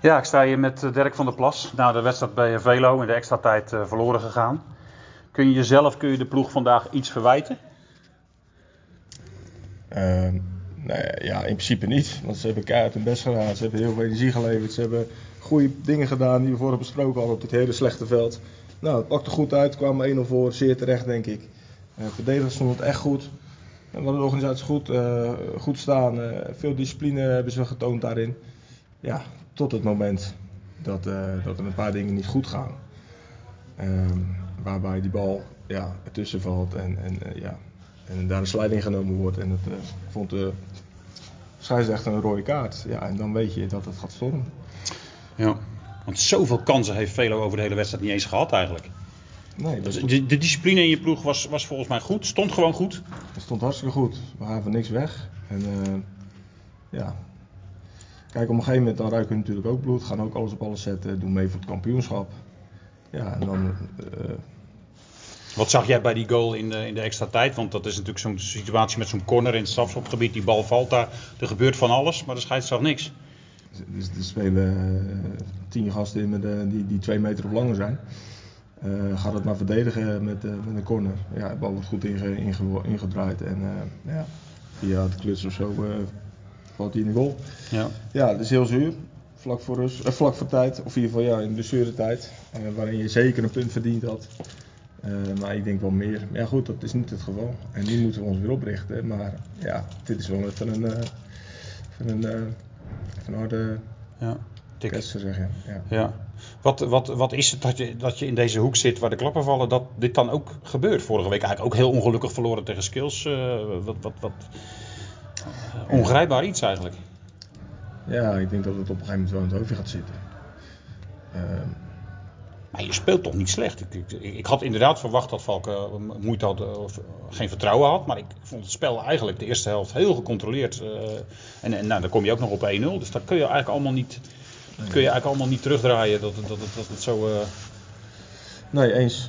Ja, ik sta hier met Dirk van der Plas. Na de wedstrijd bij Velo in de extra tijd verloren gegaan. Kun je de ploeg vandaag iets verwijten? Ja, in principe niet. Want ze hebben keihard hun best gedaan. Ze hebben heel veel energie geleverd. Ze hebben goede dingen gedaan die we vorige besproken hadden op dit hele slechte veld. Nou, het pakte goed uit. Kwamen 1-0 voor. Zeer terecht, denk ik. Verdedigers stond het echt goed. We hadden de organisatie goed staan. Veel discipline hebben ze getoond daarin. Ja, tot het moment dat er een paar dingen niet goed gaan. Waarbij die bal ertussen valt en daar een sliding genomen wordt. En ik vond de scheidsrechter een rode kaart. Ja, en dan weet je dat het gaat stormen. Ja, want zoveel kansen heeft Velo over de hele wedstrijd niet eens gehad eigenlijk. Nee, de discipline in je ploeg was volgens mij goed. Stond gewoon goed. Het stond hartstikke goed. We gaven niks weg. En kijk, op een gegeven moment dan ruiken we natuurlijk ook bloed. Gaan ook alles op alles zetten. Doen mee voor het kampioenschap. Ja, en dan... Wat zag jij bij die goal in de extra tijd? Want dat is natuurlijk zo'n situatie met zo'n corner in het strafschopgebied. Die bal valt daar. Er gebeurt van alles, maar de scheids zag niks. Dus er spelen 10 gasten in die 2 meter of langer zijn. Gaat het maar verdedigen met een corner. Ja, de bal wordt goed ingedraaid. En via de kluts of zo valt hij in de goal. Ja, dat is heel zuur. Vlak voor tijd. Of in ieder geval in de blessuretijd. Waarin je zeker een punt verdiend had. Maar ik denk wel meer. Maar ja goed, dat is niet het geval. En nu moeten we ons weer oprichten. Maar ja, dit is wel even een harde test te zeggen. Ja. Wat is het dat je in deze hoek zit waar de klappen vallen, dat dit dan ook gebeurt? Vorige week eigenlijk ook heel ongelukkig verloren tegen Skills. Ongrijpbaar iets eigenlijk. Ja, ik denk dat het op een gegeven moment wel in het hoofdje gaat zitten. Maar je speelt toch niet slecht? Ik had inderdaad verwacht dat Valken moeite had of geen vertrouwen had. Maar ik vond het spel eigenlijk de eerste helft heel gecontroleerd. En dan kom je ook nog op 1-0. Dus dat kun je eigenlijk allemaal niet terugdraaien. Dat het zo... Nee, eens.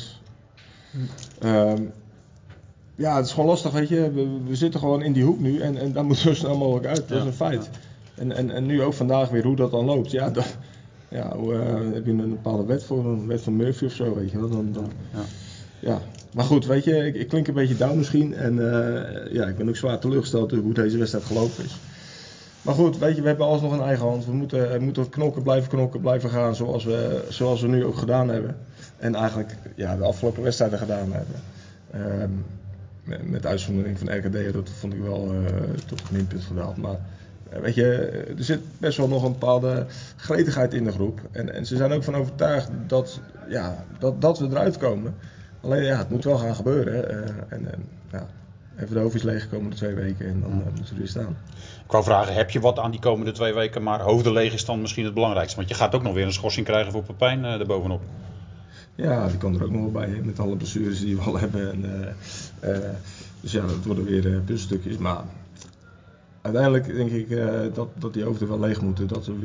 Ja, het is gewoon lastig, weet je. We zitten gewoon in die hoek nu en daar moeten we zo snel mogelijk uit. Dat is een feit. Ja. En nu ook vandaag weer hoe dat dan loopt. Ja, heb je een bepaalde wet voor, een wet van Murphy of zo, weet je wel. Ja. Maar goed, weet je, ik klink een beetje down misschien. En ik ben ook zwaar teleurgesteld hoe deze wedstrijd gelopen is. Maar goed, weet je, we hebben alles nog in eigen hand. We moeten knokken, blijven gaan zoals we nu ook gedaan hebben. En eigenlijk de afgelopen wedstrijden gedaan hebben. Met uitzondering van RKD, dat vond ik wel tot het minpunt gedaald. Maar weet je, er zit best wel nog een bepaalde gretigheid in de groep. En ze zijn ook van overtuigd dat we eruit komen. Alleen het moet wel gaan gebeuren. Even de hoofdjes leeg de komende 2 weken en dan moeten we weer staan. Ik wou vragen, heb je wat aan die komende 2 weken? Maar hoofden leeg is dan misschien het belangrijkste. Want je gaat ook nog weer een schorsing krijgen voor Pepijn erbovenop. Ja, die kan er ook nog wel bij, hè, met alle blessures die we al hebben. Dus ja, dat worden weer puzzelstukjes. Maar uiteindelijk denk ik dat die hoofden wel leeg moeten. Dat we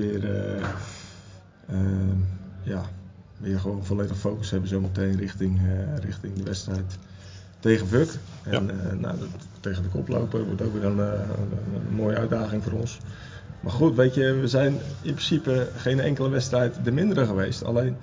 weer gewoon volledig focus hebben zometeen richting de wedstrijd tegen Vuk. En tegen de koploper wordt ook weer een mooie uitdaging voor ons. Maar goed, weet je, we zijn in principe geen enkele wedstrijd de mindere geweest. Alleen,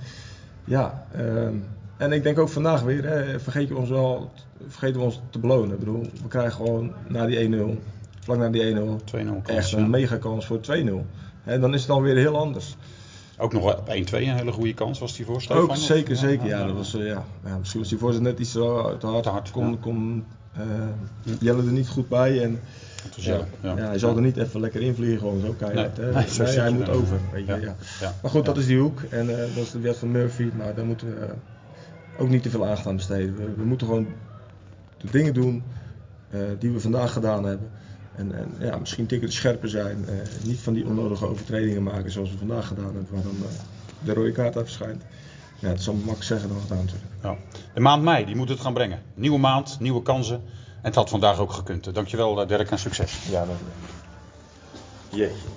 en ik denk ook vandaag weer, vergeten we ons te belonen. Ik bedoel, we krijgen gewoon na die 1-0, vlak na die 1-0, 2-0 echt een mega kans voor 2-0. En dan is het dan weer heel anders. Ook nog op 1-2 een hele goede kans was die voor Stefan? Ook zeker. Ja, dat was, misschien was die voorzet net iets te hard. Kon Jelle er niet goed bij. En, hij zal er niet even lekker invliegen, gewoon zo keihard. Nee, hij moet over. Weet je, Maar goed, dat is die hoek. En dat is de wet van Murphy. Maar daar moeten we ook niet te veel aandacht aan besteden. We moeten gewoon de dingen doen die we vandaag gedaan hebben. En misschien tikken scherper zijn. Niet van die onnodige overtredingen maken zoals we vandaag gedaan hebben. Waar dan de rode kaart uit verschijnt. Ja, het is allemaal makkelijk zeggen dan gedaan natuurlijk. Ja. De maand mei, die moet het gaan brengen. Nieuwe maand, nieuwe kansen. En het had vandaag ook gekund. Dankjewel Dirk en succes. Ja, dankjewel. Jee.